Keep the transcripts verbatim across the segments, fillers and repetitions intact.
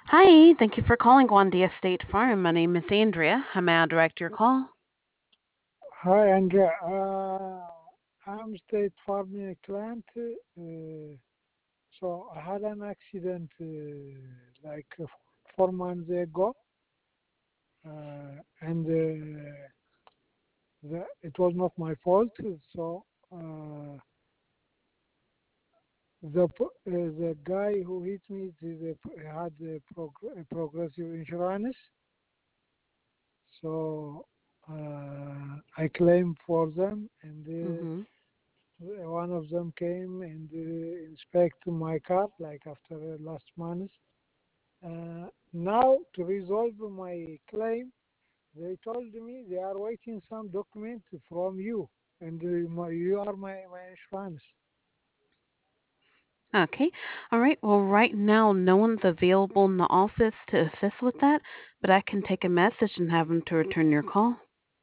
Hi, thank you for calling Gwandia State Farm. My name is Andrea. How may I direct your call? Hi, Andrea. Uh, I'm State Farm client. Uh, so I had an accident uh, like uh, four months ago, uh, and uh, the, it was not my fault. So uh, the p- uh, the guy who hit me is a, had a, prog- a progressive insurance. So uh, I claimed for them, and uh, Mm-hmm. one of them came and uh, inspect my car like after uh, last month. Uh, now to resolve my claim, they told me they are waiting some document from you, and uh, my, you are my, my insurance. Okay. All right. Well, right now, no one's available in the office to assist with that, but I can take a message and have them to return your call.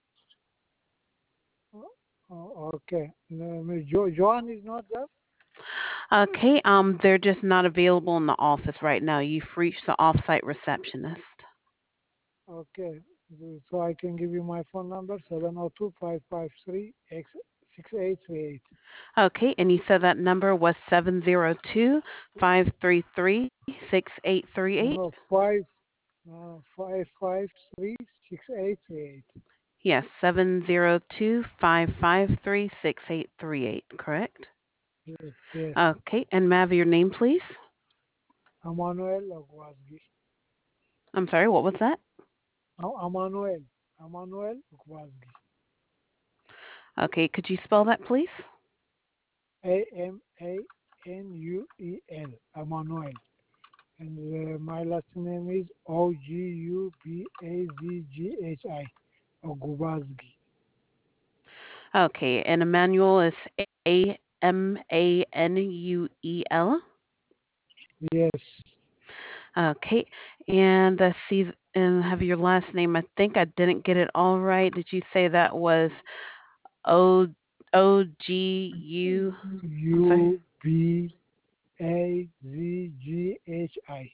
Oh, okay. No, no, jo- Joan is not there. Okay. Um, they're just not available in the office right now. You've reached the off-site receptionist. Okay, so I can give you my phone number seven zero two five five three six eight three eight. Okay. And you said that number was seven zero two five three three six eight three eight. No, five uh, five five three six eight three eight. Yes, seven zero two five five three six eight three eight. Correct. Yes, yes. Okay. And may I have your name, please? Emmanuel Ogwazgi. I'm sorry, what was that? Oh, Emmanuel. Emmanuel Ogwazgi. Okay, could you spell that, please? A M A N U E L. Emmanuel. And uh, my last name is O G U B A Z G H I. Ogwazgi. Okay, and Emmanuel is A M A N U E L. Yes. Okay, and I see and have your last name. I think I didn't get it all right. Did you say that was O O G U? I'm sorry. U B A Z G H I.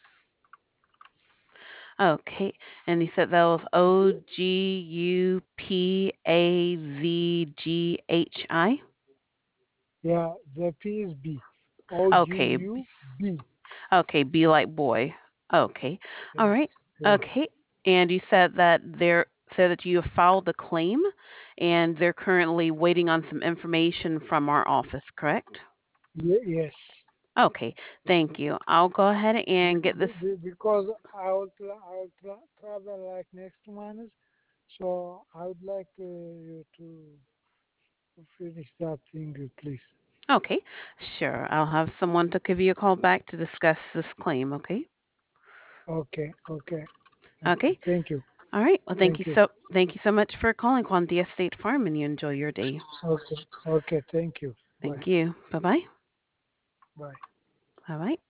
Okay, and you said that was O G U P A Z G H I. Yeah, the P is B. O G Okay, U B. okay, be like boy. Okay. All Yes. right. Yes. Okay. And you said that they're said that you have filed the claim and they're currently waiting on some information from our office, correct? Ye- yes. Okay. Thank you. I'll go ahead and Be- get this. be- be- Because I will, tra- I will tra- travel like next month, so I would like uh, you to finish that thing, uh, please. Okay. Sure. I'll have someone to give you a call back to discuss this claim, okay? Okay, okay, okay. Okay. Thank you, All right. Well, thank thank you you. so thank you so much for calling Quantia State Farm and you enjoy your day. Okay, okay. Thank you. Bye, Thank you. Bye-bye. bye. All right.